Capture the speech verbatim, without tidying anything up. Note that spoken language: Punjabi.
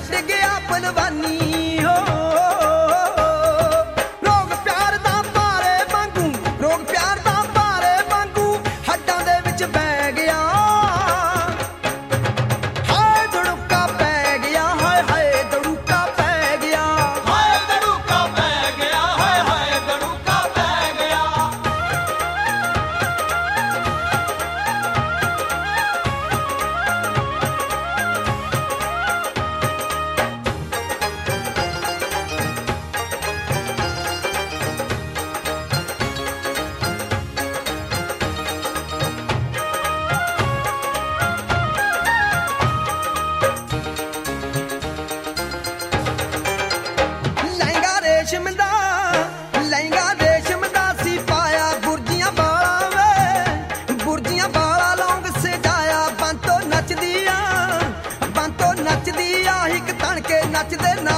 ਛੱਡ ਗਿਆ ਬਲਵਾਨੀ ਹੋ ਰੋਗ ਪਿਆਰ ਦਾ ਭਾਰੇ ਵਾਂਗੂ ਰੋਗ ਪਿਆਰ ਦਾ ਭਾਰੇ ਵਾਂਗੂ ਹੱਡਾਂ ਦੇ ਵਿੱਚ ਬਹਿ ਗਿਆ ਹਾਏ ਦੜੂਕਾ ਪੈ ਗਿਆ ਹਾਏ ਹਾਏ ਦੜੂਕਾ ਪੈ ਗਿਆ ਹਾਏ ਦੜੂਕਾ ਪੈ ਗਿਆ ਹਾਏ ਹਾਏ ਦੜੂਕਾ ਪੈ ਗਿਆ ਲਹਿੰਗਾ ਰੇਸ਼ਮ ਦਾ ਲਹਿੰਗਾ ਰੇਸ਼ਮ ਦਾ ਸੀ ਪਾਇਆ ਗੁਰਜੀਆਂ ਵਾਲਾ ਵੇ ਗੁਰਜੀਆਂ ਵਾਲਾ ਲੌਂਗ ਸਜਾਇਆ ਬੰਤੋ ਨੱਚਦੀ ਆ ਬੰਤੋ ਨੱਚਦੀ ਆ ਹਿੱਕ ਤਣ ਕੇ ਨੱਚਦੇ ਨਾ